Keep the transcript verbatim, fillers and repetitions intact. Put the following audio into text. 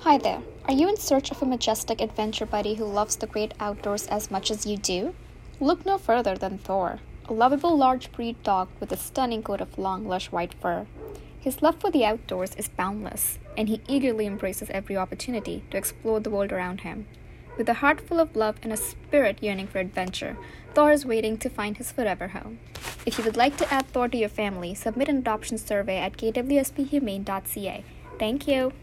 Hi there. Are you in search of a majestic adventure buddy who loves the great outdoors as much as you do? Look no further than Thor, a lovable large breed dog with a stunning coat of long, lush white fur. His love for the outdoors is boundless, and he eagerly embraces every opportunity to explore the world around him. With a heart full of love and a spirit yearning for adventure, Thor is waiting to find his forever home. If you would like to add Thor to your family, submit an adoption survey at k w s p humane dot c a. Thank you.